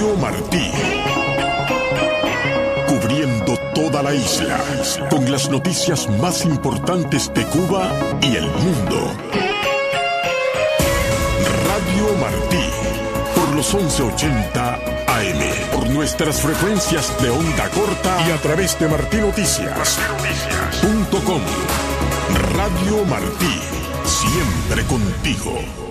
Radio Martí. Cubriendo toda la isla, con las noticias más importantes de Cuba y el mundo. Radio Martí, por los 1180 AM, por nuestras frecuencias de onda corta y a través de martinoticias.com. Radio Martí, siempre contigo.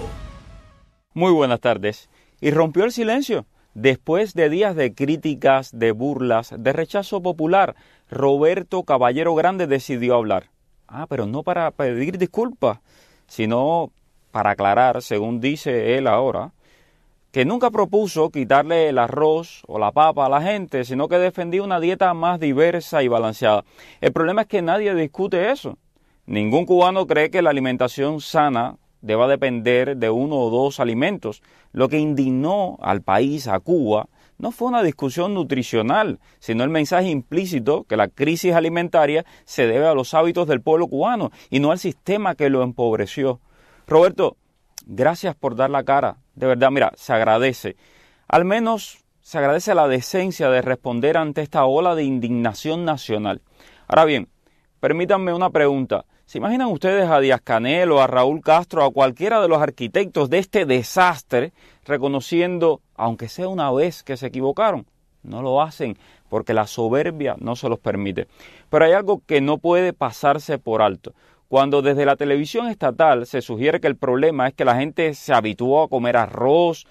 Muy buenas tardes. Y rompió el silencio. Después de días de críticas, de burlas, de rechazo popular, Roberto Caballero Grande decidió hablar. Pero no para pedir disculpas, sino para aclarar, según dice él ahora, que nunca propuso quitarle el arroz o la papa a la gente, sino que defendía una dieta más diversa y balanceada. El problema es que nadie discute eso. Ningún cubano cree que la alimentación sana deba depender de uno o dos alimentos. Lo que indignó al país, a Cuba, no fue una discusión nutricional, sino el mensaje implícito que la crisis alimentaria se debe a los hábitos del pueblo cubano y no al sistema que lo empobreció. Roberto, gracias por dar la cara. De verdad, mira, se agradece. Al menos se agradece la decencia de responder ante esta ola de indignación nacional. Ahora bien, permítanme una pregunta. ¿Se imaginan ustedes a Díaz-Canel o a Raúl Castro, a cualquiera de los arquitectos de este desastre, reconociendo, aunque sea una vez, que se equivocaron? No lo hacen porque la soberbia no se los permite. Pero hay algo que no puede pasarse por alto. Cuando desde la televisión estatal se sugiere que el problema es que la gente se habituó a comer arroz,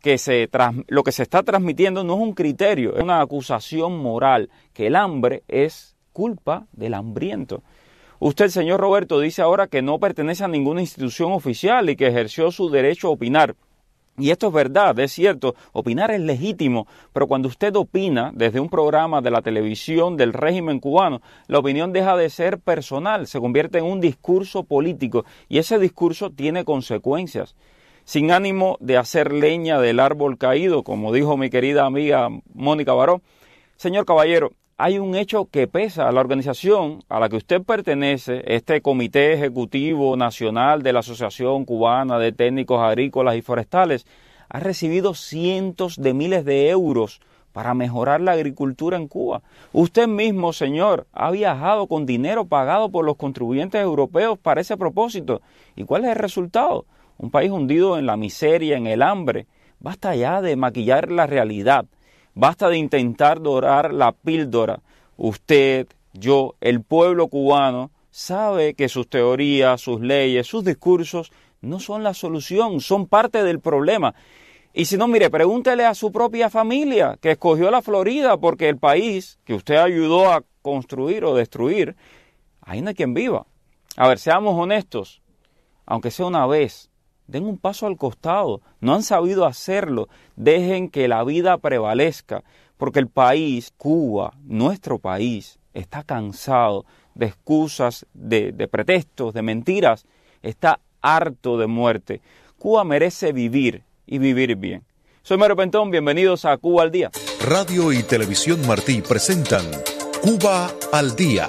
lo que se está transmitiendo no es un criterio, es una acusación moral, que el hambre es culpa del hambriento. Usted, señor Roberto, dice ahora que no pertenece a ninguna institución oficial y que ejerció su derecho a opinar. Y esto es verdad, es cierto, opinar es legítimo, pero cuando usted opina desde un programa de la televisión del régimen cubano, la opinión deja de ser personal, se convierte en un discurso político y ese discurso tiene consecuencias. Sin ánimo de hacer leña del árbol caído, como dijo mi querida amiga Mónica Baró, señor Caballero, hay un hecho que pesa. A la organización a la que usted pertenece, este Comité Ejecutivo Nacional de la Asociación Cubana de Técnicos Agrícolas y Forestales, ha recibido cientos de miles de euros para mejorar la agricultura en Cuba. Usted mismo, señor, ha viajado con dinero pagado por los contribuyentes europeos para ese propósito. ¿Y cuál es el resultado? Un país hundido en la miseria, en el hambre. Basta ya de maquillar la realidad. Basta de intentar dorar la píldora. Usted, yo, el pueblo cubano, sabe que sus teorías, sus leyes, sus discursos no son la solución, son parte del problema. Y si no, mire, pregúntele a su propia familia, que escogió la Florida porque el país que usted ayudó a construir o destruir, ahí no hay quien viva. A ver, seamos honestos, aunque sea una vez, den un paso al costado, no han sabido hacerlo, dejen que la vida prevalezca, porque el país, Cuba, nuestro país, está cansado de excusas, de pretextos, de mentiras, está harto de muerte. Cuba merece vivir y vivir bien. Soy Mario Pentón, bienvenidos a Cuba al Día. Radio y Televisión Martí presentan Cuba al Día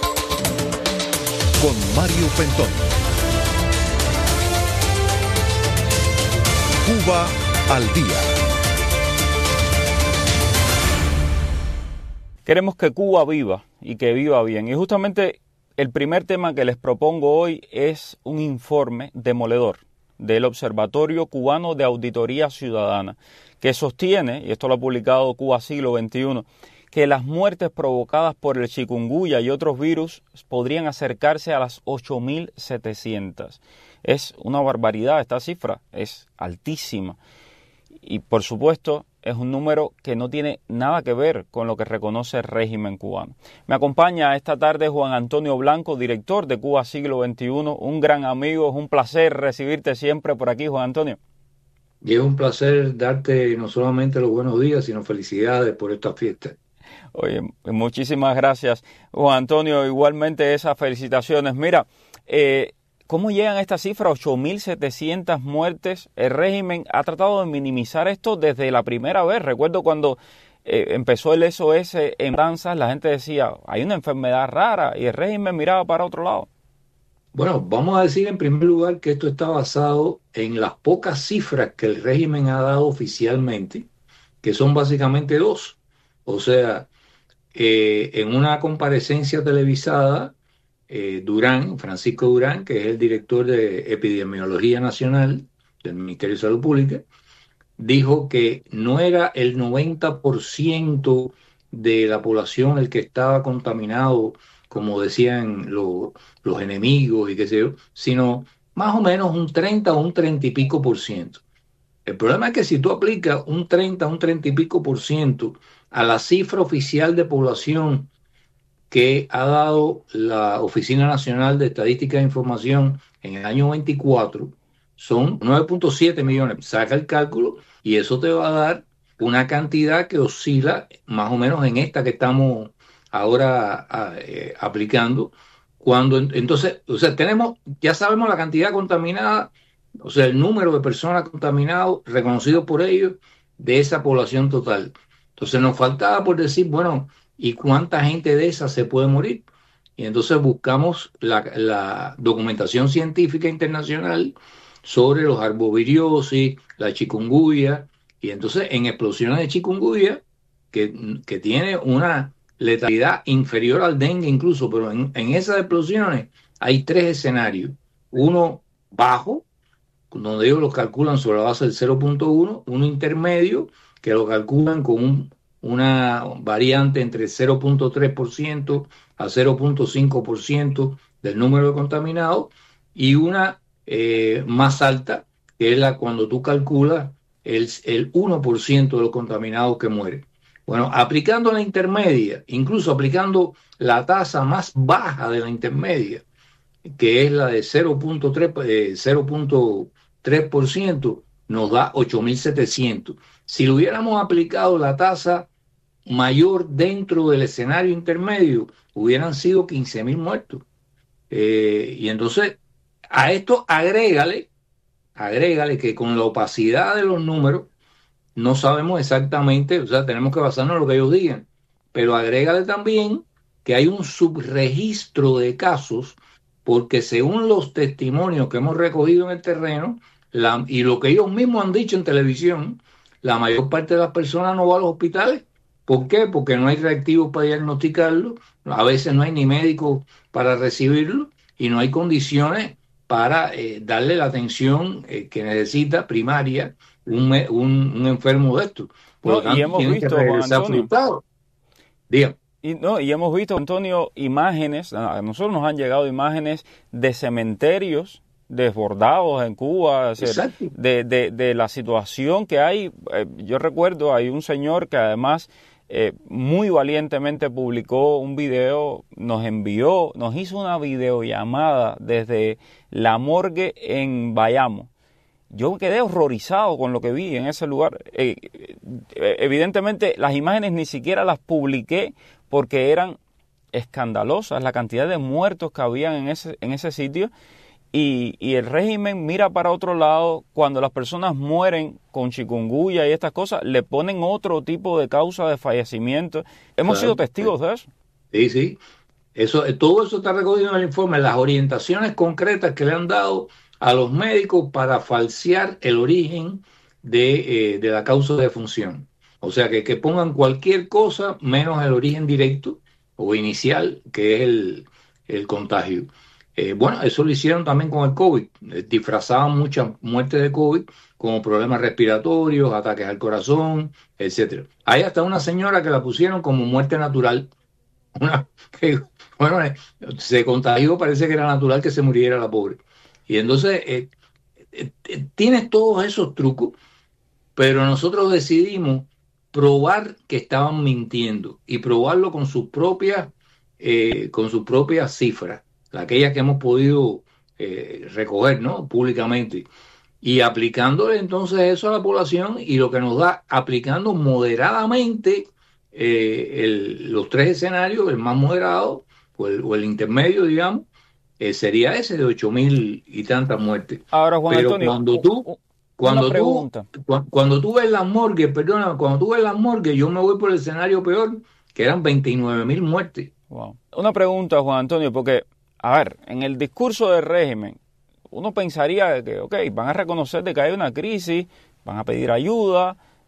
con Mario Pentón. Cuba al Día. Queremos que Cuba viva y que viva bien. Y justamente el primer tema que les propongo hoy es un informe demoledor del Observatorio Cubano de Auditoría Ciudadana, que sostiene, y esto lo ha publicado Cuba Siglo XXI, que las muertes provocadas por el chikungunya y otros virus podrían acercarse a las 8.700. Es una barbaridad esta cifra, es altísima. Y por supuesto es un número que no tiene nada que ver con lo que reconoce el régimen cubano. Me acompaña esta tarde Juan Antonio Blanco, director de Cuba Siglo XXI, un gran amigo. Es un placer recibirte siempre por aquí, Juan Antonio. Y es un placer darte no solamente los buenos días, sino felicidades por esta fiesta. Oye, muchísimas gracias, Juan Antonio. Igualmente esas felicitaciones. Mira, ¿cómo llegan a esta cifra? 8.700 muertes. El régimen ha tratado de minimizar esto desde la primera vez. Recuerdo cuando empezó el SOS en Danzas, la gente decía, hay una enfermedad rara, y el régimen miraba para otro lado. Bueno, vamos a decir en primer lugar que esto está basado en las pocas cifras que el régimen ha dado oficialmente que son básicamente dos. O sea, en una comparecencia televisada, Francisco Durán, que es el director de Epidemiología Nacional del Ministerio de Salud Pública, dijo que no era el 90% de la población el que estaba contaminado, como decían los enemigos y qué sé yo, sino más o menos un 30 o un 30 y pico por ciento. El problema es que si tú aplicas un 30, un 30 y pico por ciento a la cifra oficial de población que ha dado la Oficina Nacional de Estadística e Información en el año 24, son 9.7 millones. Saca el cálculo y eso te va a dar una cantidad que oscila más o menos en esta que estamos ahora aplicando. Entonces, o sea, ya sabemos la cantidad contaminada, o sea, el número de personas contaminadas reconocido por ellos de esa población total. Entonces nos faltaba por decir, bueno, ¿y cuánta gente de esa se puede morir? Y entonces buscamos la documentación científica internacional sobre los arboviriosis, la chikungunya, y entonces en explosiones de chikungunya, que tiene una letalidad inferior al dengue incluso, pero en esas explosiones hay tres escenarios. Uno bajo, donde ellos lo calculan sobre la base del 0.1, uno intermedio, que lo calculan con una variante entre 0.3% a 0.5% del número de contaminados, y una más alta, que es cuando tú calculas el 1% de los contaminados que mueren. Bueno, aplicando la intermedia, incluso aplicando la tasa más baja de la intermedia, que es la de 0.3%, nos da 8.700. Si lo hubiéramos aplicado la tasa mayor dentro del escenario intermedio, hubieran sido 15.000 muertos. Y entonces, a esto agrégale que con la opacidad de los números, no sabemos exactamente, o sea, tenemos que basarnos en lo que ellos digan, pero agrégale también que hay un subregistro de casos, porque según los testimonios que hemos recogido en el terreno, y lo que ellos mismos han dicho en televisión, la mayor parte de las personas no va a los hospitales. ¿Por qué? Porque no hay reactivos para diagnosticarlo, a veces no hay ni médicos para recibirlo y no hay condiciones para darle la atención que necesita primaria un enfermo de esto. Por lo tanto, y hemos tiene visto, que regresar frustrado. Dígame. Y hemos visto, Antonio, imágenes, a nosotros nos han llegado imágenes de cementerios desbordados en Cuba, de la situación que hay. Yo recuerdo, hay un señor que además muy valientemente publicó un video, nos hizo una videollamada desde la morgue en Bayamo. Yo quedé horrorizado con lo que vi en ese lugar. Evidentemente las imágenes ni siquiera las publiqué porque eran escandalosas la cantidad de muertos que habían en ese sitio, y el régimen mira para otro lado. Cuando las personas mueren con chikungunya y estas cosas, le ponen otro tipo de causa de fallecimiento. Hemos sido testigos de eso. Sí. Todo eso está recogido en el informe, las orientaciones concretas que le han dado a los médicos para falsear el origen de la causa de defunción. O sea, que pongan cualquier cosa menos el origen directo o inicial, que es el contagio. Bueno, eso lo hicieron también con el COVID. Disfrazaban muchas muertes de COVID como problemas respiratorios, ataques al corazón, etcétera. Hay hasta una señora que la pusieron como muerte natural. Se contagió, parece que era natural que se muriera la pobre. Y entonces tienes todos esos trucos, pero nosotros decidimos probar que estaban mintiendo y probarlo con sus propias cifras, aquellas que hemos podido recoger, ¿no?, públicamente, y aplicándole entonces eso a la población, y lo que nos da, aplicando moderadamente los tres escenarios, el más moderado o el intermedio, digamos, sería ese de 8.000 y tantas muertes. Ahora, Juan Pero Antonio, cuando tú ves las morgues, yo me voy por el escenario peor, que eran 29.000 muertes. Wow. Una pregunta, Juan Antonio, porque, a ver, en el discurso del régimen, uno pensaría que, van a reconocer de que hay una crisis, van a pedir ayuda,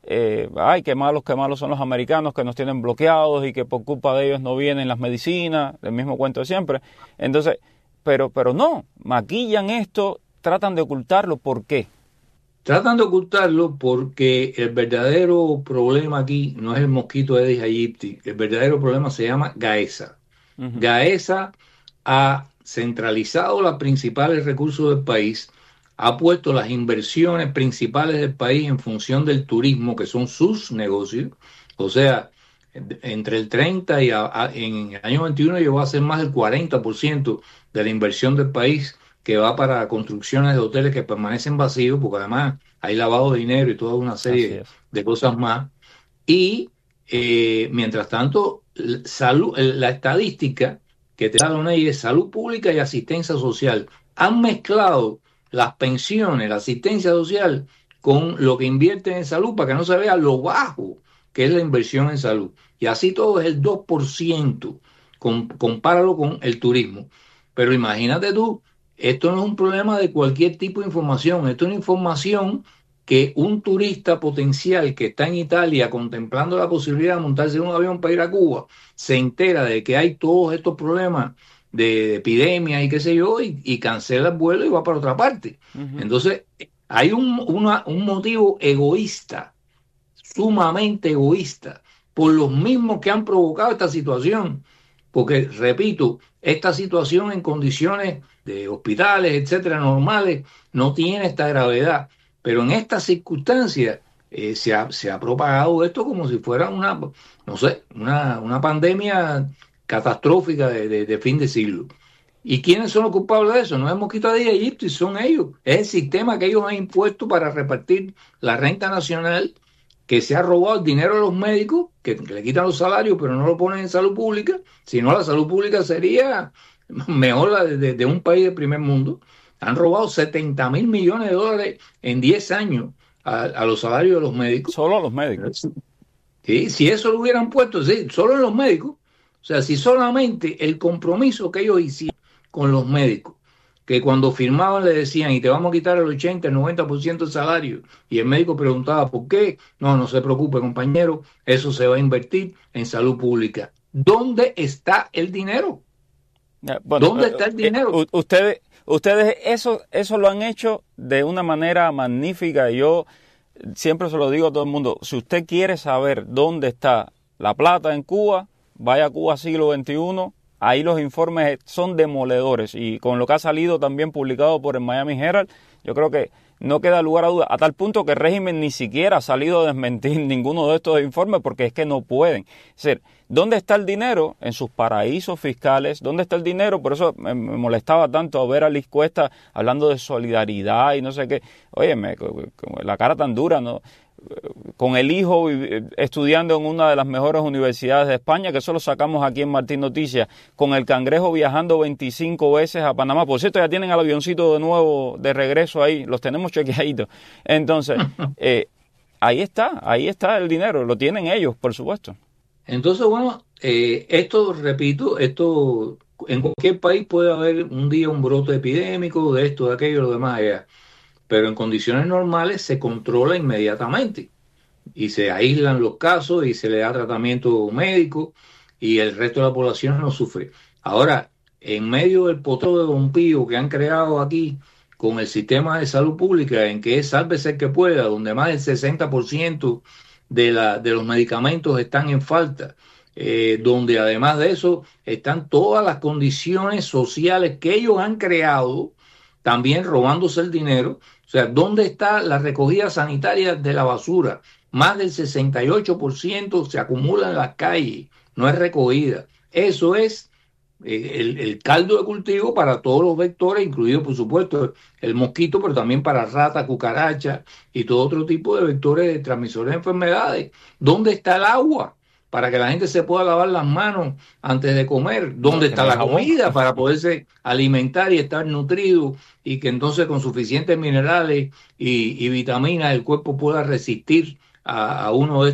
ay, qué malos son los americanos que nos tienen bloqueados y que por culpa de ellos no vienen las medicinas, el mismo cuento de siempre. Entonces, pero no, maquillan esto, tratan de ocultarlo. ¿Por qué? Tratan de ocultarlo porque el verdadero problema aquí no es el mosquito Aedes aegypti, el verdadero problema se llama Gaesa. Gaesa ha centralizado los principales recursos del país, ha puesto las inversiones principales del país en función del turismo, que son sus negocios. O sea, entre el 30 y en el año 21 llegó a ser más del 40% de la inversión del país que va para construcciones de hoteles que permanecen vacíos, porque además hay lavado de dinero y toda una serie de cosas más. Y mientras tanto, la estadística que te da la UNED es salud pública y asistencia social. Han mezclado las pensiones, la asistencia social, con lo que invierten en salud para que no se vea lo bajo que es la inversión en salud. Y así todo es el 2%. Compáralo con el turismo. Pero imagínate tú, esto no es un problema de cualquier tipo de información, esto es una información que un turista potencial que está en Italia contemplando la posibilidad de montarse en un avión para ir a Cuba, se entera de que hay todos estos problemas de epidemias y qué sé yo, y cancela el vuelo y va para otra parte. Entonces, hay un motivo egoísta, sumamente egoísta, por los mismos que han provocado esta situación. Porque, repito, esta situación en condiciones de hospitales, etcétera, normales, no tiene esta gravedad. Pero en estas circunstancias se ha propagado esto como si fuera una pandemia catastrófica de fin de siglo. ¿Y quiénes son los culpables de eso? No es mosquito Aedes aegypti, son ellos. Es el sistema que ellos han impuesto para repartir la renta nacional, que se ha robado el dinero de los médicos, que le quitan los salarios, pero no lo ponen en salud pública. Si no, la salud pública sería mejor la de un país de primer mundo. Han robado 70 mil millones de dólares en 10 años a los salarios de los médicos. Solo a los médicos. Sí, si eso lo hubieran puesto, sí, solo en los médicos. O sea, si solamente el compromiso que ellos hicieron con los médicos, que cuando firmaban le decían, y te vamos a quitar el 80, el 90% del salario, y el médico preguntaba, ¿por qué? No se preocupe, compañero, eso se va a invertir en salud pública. ¿Dónde está el dinero? Bueno, ¿dónde está el dinero? Ustedes eso lo han hecho de una manera magnífica. Yo siempre se lo digo a todo el mundo, si usted quiere saber dónde está la plata en Cuba, vaya a Cuba siglo XXI. Ahí los informes son demoledores, y con lo que ha salido también publicado por el Miami Herald, yo creo que no queda lugar a duda, a tal punto que el régimen ni siquiera ha salido a desmentir ninguno de estos informes, porque es que no pueden. Es decir, ¿dónde está el dinero? En sus paraísos fiscales. ¿Dónde está el dinero? Por eso me molestaba tanto ver a Liz Cuesta hablando de solidaridad y no sé qué. Óyeme, la cara tan dura, ¿no? Con el hijo estudiando en una de las mejores universidades de España, que eso lo sacamos aquí en Martín Noticias, con el cangrejo viajando 25 veces a Panamá. Por cierto, ya tienen el avioncito de nuevo de regreso ahí, los tenemos chequeaditos. Entonces, ahí está el dinero, lo tienen ellos, por supuesto. Entonces, bueno, repito, en cualquier país puede haber un día un brote epidémico de esto, de aquello, lo demás allá. Pero en condiciones normales se controla inmediatamente y se aíslan los casos y se le da tratamiento médico y el resto de la población no sufre. Ahora, en medio del potrero de Don Pío que han creado aquí con el sistema de salud pública, en que es sálvese el que pueda, donde más del 60% de los medicamentos están en falta, donde además de eso están todas las condiciones sociales que ellos han creado, también robándose el dinero. O sea, ¿dónde está la recogida sanitaria de la basura? Más del 68% se acumula en las calles, no es recogida. Eso es el caldo de cultivo para todos los vectores, incluido por supuesto el mosquito, pero también para ratas, cucarachas y todo otro tipo de vectores de transmisores de enfermedades. ¿Dónde está el agua para que la gente se pueda lavar las manos antes de comer? ¿Dónde está la comida para poderse alimentar y estar nutrido, y que entonces con suficientes minerales y vitaminas el cuerpo pueda resistir a uno de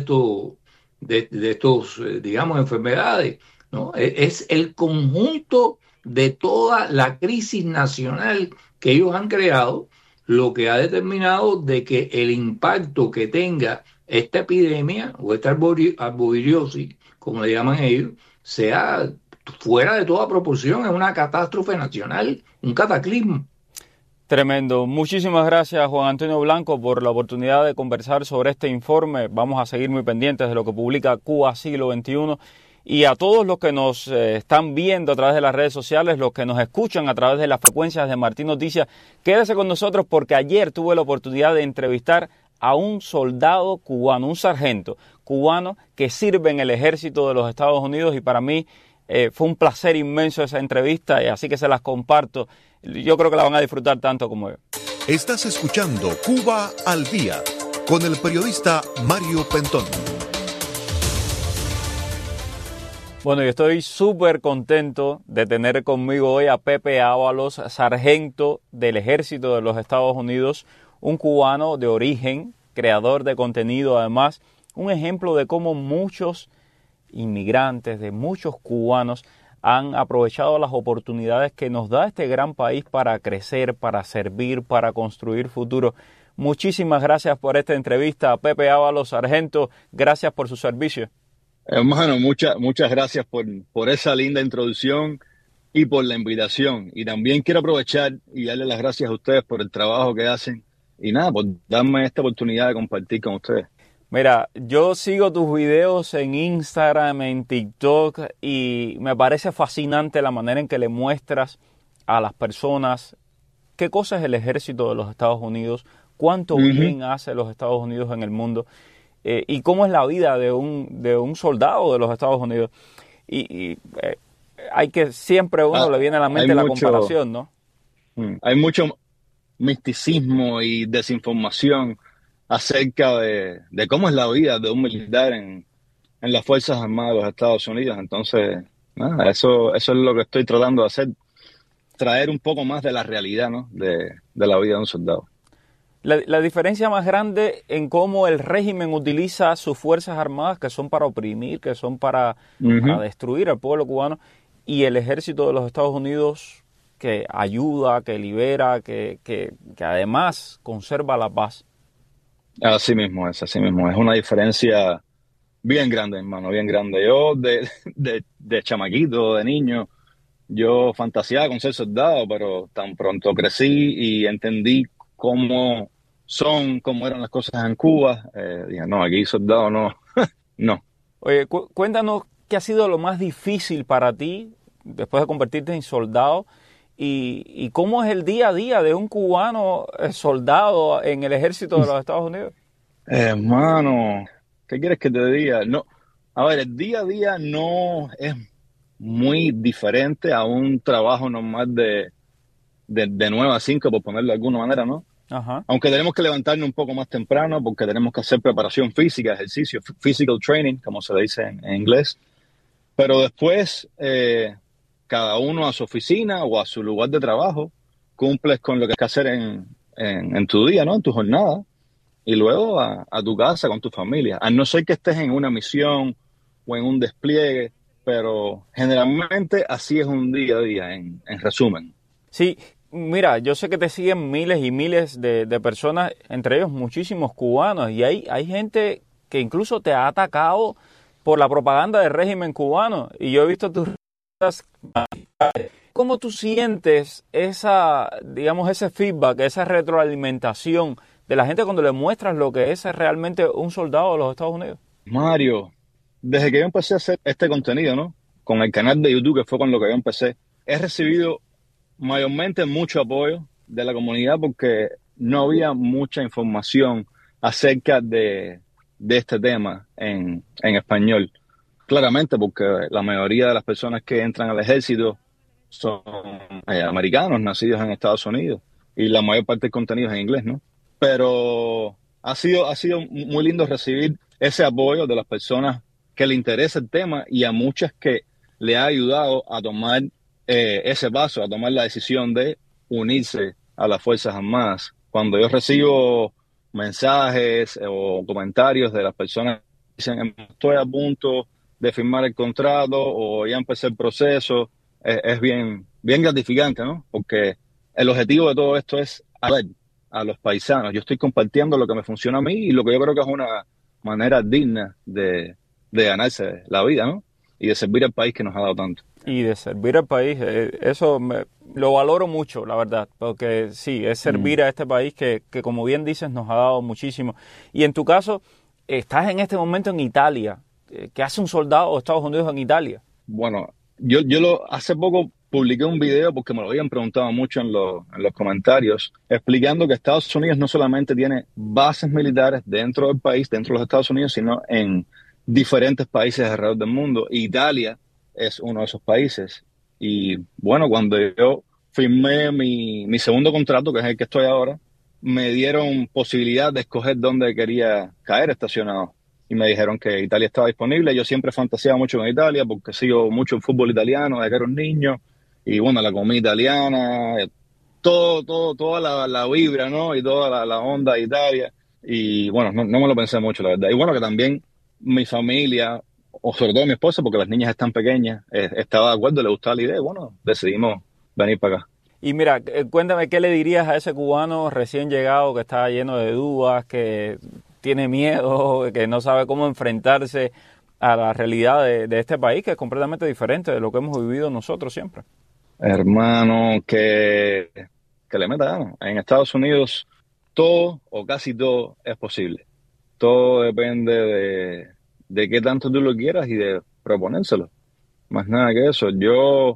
estos digamos, enfermedades? ¿No? Es el conjunto de toda la crisis nacional que ellos han creado lo que ha determinado de que el impacto que tenga esta epidemia o esta arboviriosis, como le llaman ellos, sea fuera de toda proporción, es una catástrofe nacional, un cataclismo. Tremendo. Muchísimas gracias, Juan Antonio Blanco, por la oportunidad de conversar sobre este informe. Vamos a seguir muy pendientes de lo que publica Cuba Siglo XXI. Y a todos los que nos están viendo a través de las redes sociales, los que nos escuchan a través de las frecuencias de Martín Noticias, quédese con nosotros porque ayer tuve la oportunidad de entrevistar a un soldado cubano, un sargento cubano que sirve en el ejército de los Estados Unidos, y para mí fue un placer inmenso esa entrevista, y así que se las comparto. Yo creo que la van a disfrutar tanto como yo. Estás escuchando Cuba al Día con el periodista Mario Pentón. Bueno, yo estoy súper contento de tener conmigo hoy a Pepe Ábalos, sargento del Ejército de los Estados Unidos, un cubano de origen, creador de contenido, además, un ejemplo de cómo muchos inmigrantes, de muchos cubanos, han aprovechado las oportunidades que nos da este gran país para crecer, para servir, para construir futuro. Muchísimas gracias por esta entrevista, Pepe Ábalos, sargento. Gracias por su servicio. Hermano, muchas gracias por esa linda introducción y por la invitación. Y también quiero aprovechar y darle las gracias a ustedes por el trabajo que hacen y nada, por darme esta oportunidad de compartir con ustedes. Mira, yo sigo tus videos en Instagram, en TikTok, y me parece fascinante la manera en que le muestras a las personas qué cosa es el ejército de los Estados Unidos, cuánto bien hace los Estados Unidos en el mundo, y cómo es la vida de un soldado de los Estados Unidos. Y hay que siempre uno le viene a la mente la comparación, ¿no? Hay mucho misticismo y desinformación acerca de cómo es la vida de un militar en las Fuerzas Armadas de los Estados Unidos. Entonces, nada, eso es lo que estoy tratando de hacer, traer un poco más de la realidad, ¿no? de la vida de un soldado. La diferencia más grande en cómo el régimen utiliza sus Fuerzas Armadas, que son para oprimir, que son para destruir al pueblo cubano, y el ejército de los Estados Unidos, que ayuda, que libera, que además conserva la paz. Así mismo es. Es una diferencia bien grande, hermano, bien grande. Yo de chamaquito, de niño, yo fantaseaba con ser soldado, pero tan pronto crecí y entendí cómo eran las cosas en Cuba, dije, no, aquí soldado no, no. Oye, cuéntanos qué ha sido lo más difícil para ti después de convertirte en soldado, y cómo es el día a día de un cubano soldado en el ejército de los Estados Unidos. Hermano, ¿qué quieres que te diga? No, a ver, el día a día no es muy diferente a un trabajo normal de 9 a 5, por ponerlo de alguna manera, ¿no? Ajá. Aunque tenemos que levantarnos un poco más temprano porque tenemos que hacer preparación física, ejercicio, physical training, como se le dice en inglés. Pero después, cada uno a su oficina o a su lugar de trabajo, cumples con lo que hay que hacer en tu día, ¿no? En tu jornada. Y luego a tu casa con tu familia. A no ser que estés en una misión o en un despliegue, pero generalmente así es un día a día, en resumen. Sí, mira, yo sé que te siguen miles y miles de personas, entre ellos muchísimos cubanos, y hay gente que incluso te ha atacado por la propaganda del régimen cubano, y yo he visto tus redes. ¿Cómo tú sientes ese feedback, esa retroalimentación de la gente cuando le muestras lo que es realmente un soldado de los Estados Unidos? Mario, desde que yo empecé a hacer este contenido, ¿no? Con el canal de YouTube, que fue con lo que yo empecé, he recibido mayormente mucho apoyo de la comunidad porque no había mucha información acerca de este tema en español. Claramente porque la mayoría de las personas que entran al ejército son americanos, nacidos en Estados Unidos, y la mayor parte del contenido es en inglés, ¿no? Pero ha sido muy lindo recibir ese apoyo de las personas que le interesa el tema y a muchas que le ha ayudado a tomar ese paso, a tomar la decisión de unirse a las Fuerzas Armadas. Cuando yo recibo mensajes o comentarios de las personas que dicen estoy a punto de firmar el contrato o ya empecé el proceso, es bien gratificante, ¿no? Porque el objetivo de todo esto es ayudar a los paisanos. Yo estoy compartiendo lo que me funciona a mí y lo que yo creo que es manera digna de ganarse la vida, ¿no? Y de servir al país que nos ha dado tanto. Y de servir al país, lo valoro mucho, la verdad, porque sí, es servir a este país que como bien dices nos ha dado muchísimo. Y en tu caso, estás en este momento en Italia. ¿Qué hace un soldado de Estados Unidos en Italia? Bueno, yo hace poco publiqué un video porque me lo habían preguntado mucho en los comentarios, explicando que Estados Unidos no solamente tiene bases militares dentro del país, dentro de los Estados Unidos, sino en diferentes países alrededor del mundo. Italia es uno de esos países. Y bueno, cuando yo firmé mi segundo contrato, que es el que estoy ahora, me dieron posibilidad de escoger dónde quería caer estacionado. Y me dijeron que Italia estaba disponible. Yo siempre fantaseaba mucho con Italia porque sigo mucho el fútbol italiano desde que era un niño. Y bueno, la comida italiana, toda la vibra, ¿no? Y toda la onda de Italia. Y bueno, no me lo pensé mucho, la verdad. Y bueno, que también mi familia, o sobre todo mi esposa, porque las niñas están pequeñas, estaba de acuerdo, le gustaba la idea. Y bueno, decidimos venir para acá. Y mira, cuéntame, ¿qué le dirías a ese cubano recién llegado que está lleno de dudas, que tiene miedo, que no sabe cómo enfrentarse a la realidad de este país, que es completamente diferente de lo que hemos vivido nosotros siempre? Hermano, que le meta ganas. En Estados Unidos todo o casi todo es posible. Todo depende de qué tanto tú lo quieras y de proponérselo. Más nada que eso. Yo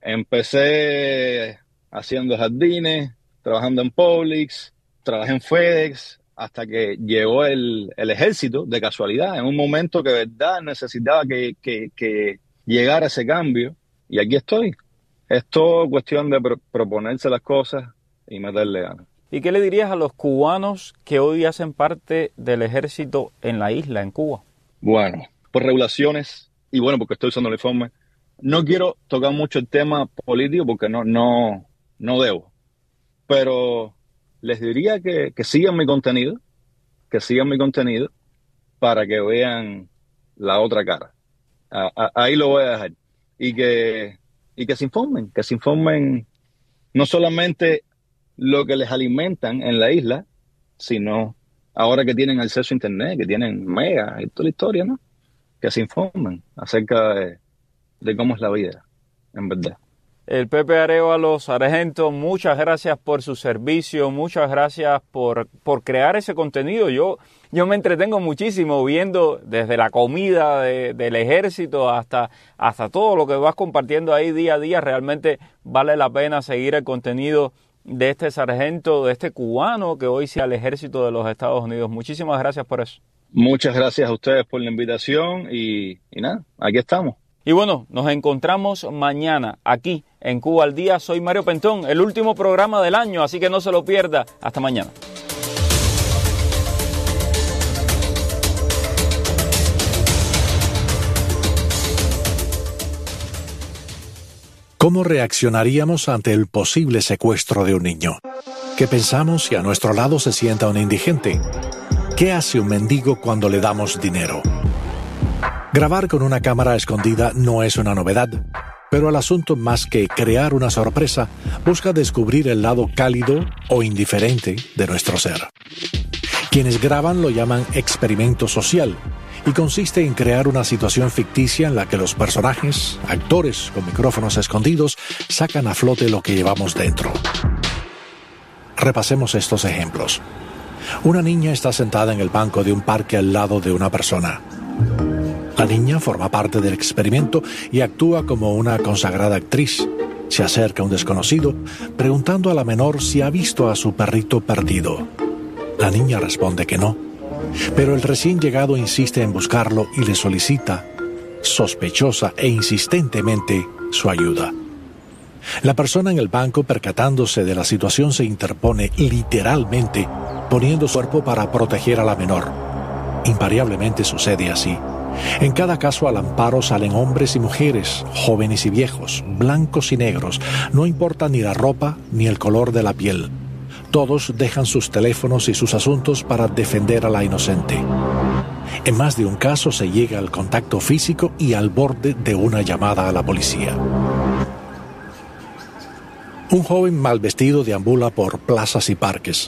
empecé haciendo jardines, trabajando en Publix, trabajé en FedEx, hasta que llegó el ejército de casualidad, en un momento que de verdad necesitaba que llegara ese cambio. Y aquí estoy. Es todo cuestión de proponerse las cosas y meterle ganas. ¿Y qué le dirías a los cubanos que hoy hacen parte del ejército en la isla, en Cuba? Bueno, por regulaciones y bueno, porque estoy usando el uniforme, no quiero tocar mucho el tema político porque no debo. Pero les diría que sigan mi contenido, para que vean la otra cara. Ahí lo voy a dejar. Y que se informen no solamente lo que les alimentan en la isla, sino ahora que tienen acceso a internet, que tienen mega y toda la historia, ¿no? Que se informen acerca de cómo es la vida, en verdad. El Pepe Arévalo, sargento, muchas gracias por su servicio, muchas gracias por crear ese contenido. Yo me entretengo muchísimo viendo desde la comida del ejército hasta todo lo que vas compartiendo ahí día a día. Realmente vale la pena seguir el contenido de este sargento, de este cubano que hoy sea el ejército de los Estados Unidos. Muchísimas gracias por eso. Muchas gracias a ustedes por la invitación y nada, aquí estamos. Y bueno, nos encontramos mañana aquí en Cuba al Día. Soy Mario Pentón, el último programa del año, así que no se lo pierda. Hasta mañana. ¿Cómo reaccionaríamos ante el posible secuestro de un niño? ¿Qué pensamos si a nuestro lado se sienta un indigente? ¿Qué hace un mendigo cuando le damos dinero? Grabar con una cámara escondida no es una novedad, pero el asunto, más que crear una sorpresa, busca descubrir el lado cálido o indiferente de nuestro ser. Quienes graban lo llaman experimento social y consiste en crear una situación ficticia en la que los personajes, actores con micrófonos escondidos, sacan a flote lo que llevamos dentro. Repasemos estos ejemplos. Una niña está sentada en el banco de un parque al lado de una persona. La niña forma parte del experimento y actúa como una consagrada actriz. Se acerca a un desconocido, preguntando a la menor si ha visto a su perrito perdido. La niña responde que no, pero el recién llegado insiste en buscarlo y le solicita, sospechosa e insistentemente, su ayuda. La persona en el banco, percatándose de la situación, se interpone literalmente, poniendo su cuerpo para proteger a la menor. Invariablemente sucede así. En cada caso al amparo salen hombres y mujeres, jóvenes y viejos, blancos y negros, no importa ni la ropa ni el color de la piel. Todos dejan sus teléfonos y sus asuntos para defender a la inocente. En más de un caso se llega al contacto físico y al borde de una llamada a la policía. Un joven mal vestido deambula por plazas y parques.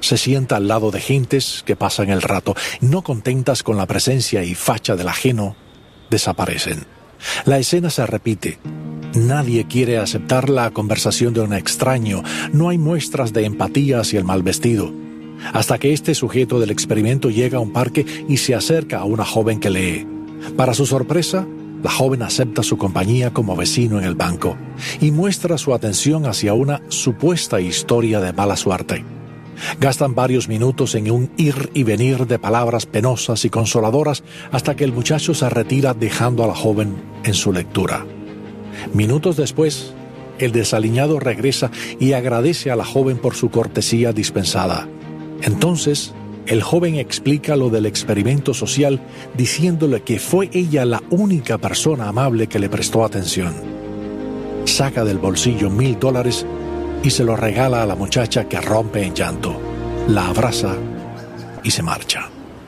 Se sienta al lado de gentes que pasan el rato. No contentas con la presencia y facha del ajeno, desaparecen. La escena se repite. Nadie quiere aceptar la conversación de un extraño. No hay muestras de empatía hacia el mal vestido. Hasta que este sujeto del experimento llega a un parque y se acerca a una joven que lee. Para su sorpresa, la joven acepta su compañía como vecino en el banco y muestra su atención hacia una supuesta historia de mala suerte. Gastan varios minutos en un ir y venir de palabras penosas y consoladoras hasta que el muchacho se retira dejando a la joven en su lectura. Minutos después, el desaliñado regresa y agradece a la joven por su cortesía dispensada. Entonces, el joven explica lo del experimento social diciéndole que fue ella la única persona amable que le prestó atención. Saca del bolsillo $1,000 y se lo regala a la muchacha, que rompe en llanto, la abraza y se marcha.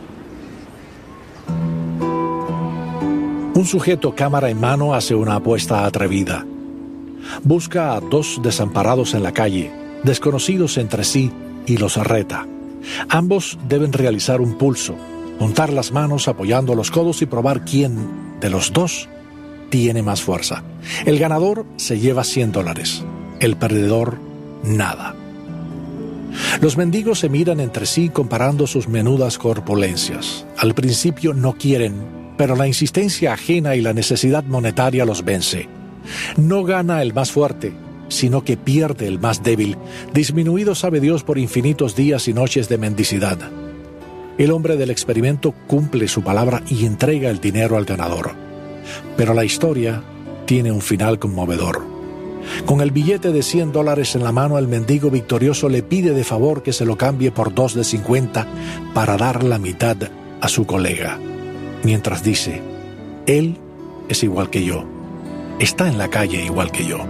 Un sujeto cámara en mano hace una apuesta atrevida. Busca a 2 desamparados en la calle, desconocidos entre sí, y los reta. Ambos deben realizar un pulso, juntar las manos apoyando los codos y probar quién de los 2 tiene más fuerza. El ganador se lleva $100, el perdedor nada. Los mendigos se miran entre sí comparando sus menudas corpulencias. Al principio no quieren, pero la insistencia ajena y la necesidad monetaria los vence. No gana el más fuerte, sino que pierde el más débil, disminuido sabe Dios por infinitos días y noches de mendicidad. El hombre del experimento cumple su palabra y entrega el dinero al ganador. Pero la historia tiene un final conmovedor. Con el billete de $100 en la mano, el mendigo victorioso le pide de favor que se lo cambie por 2 de 50 para dar la mitad a su colega. Mientras dice, él es igual que yo, está en la calle igual que yo.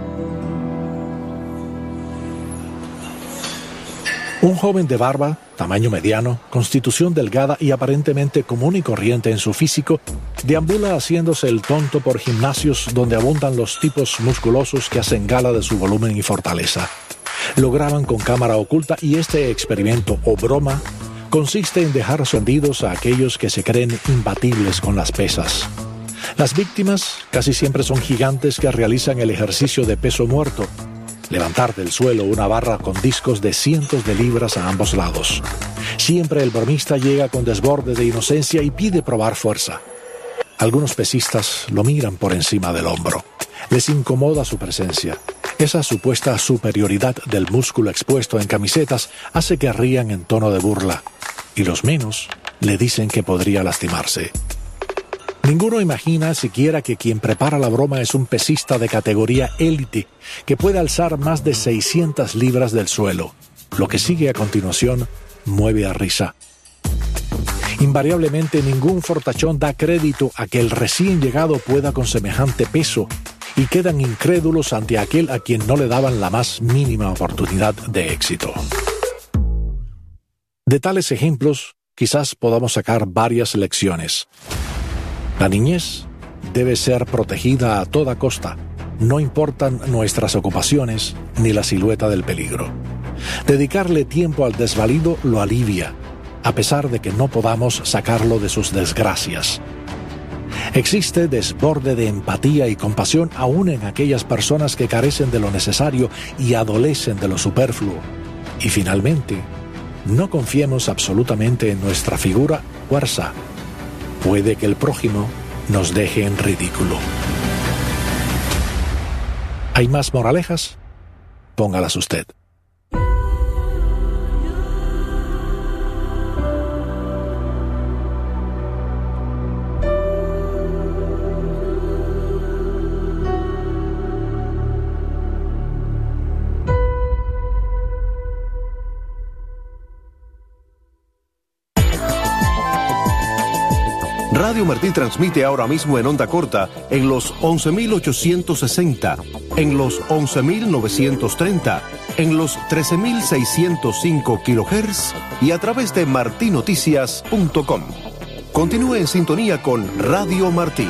Un joven de barba, tamaño mediano, constitución delgada y aparentemente común y corriente en su físico, deambula haciéndose el tonto por gimnasios donde abundan los tipos musculosos que hacen gala de su volumen y fortaleza. Lo graban con cámara oculta y este experimento o broma consiste en dejar sorprendidos a aquellos que se creen imbatibles con las pesas. Las víctimas casi siempre son gigantes que realizan el ejercicio de peso muerto, levantar del suelo una barra con discos de cientos de libras a ambos lados. Siempre el bromista llega con desborde de inocencia y pide probar fuerza. Algunos pesistas lo miran por encima del hombro. Les incomoda su presencia. Esa supuesta superioridad del músculo expuesto en camisetas hace que rían en tono de burla, y los menos le dicen que podría lastimarse. Ninguno imagina siquiera que quien prepara la broma es un pesista de categoría élite que puede alzar más de 600 libras del suelo. Lo que sigue a continuación mueve a risa. Invariablemente ningún fortachón da crédito a que el recién llegado pueda con semejante peso y quedan incrédulos ante aquel a quien no le daban la más mínima oportunidad de éxito. De tales ejemplos, quizás podamos sacar varias lecciones. La niñez debe ser protegida a toda costa. No importan nuestras ocupaciones ni la silueta del peligro. Dedicarle tiempo al desvalido lo alivia, a pesar de que no podamos sacarlo de sus desgracias. Existe desborde de empatía y compasión aún en aquellas personas que carecen de lo necesario y adolecen de lo superfluo. Y finalmente, no confiemos absolutamente en nuestra figura o fuerza. Puede que el prójimo nos deje en ridículo. ¿Hay más moralejas? Póngalas usted. Radio Martí transmite ahora mismo en onda corta en los 11.860, en los 11.930, en los 13.605 kHz y a través de martinoticias.com. Continúe en sintonía con Radio Martí.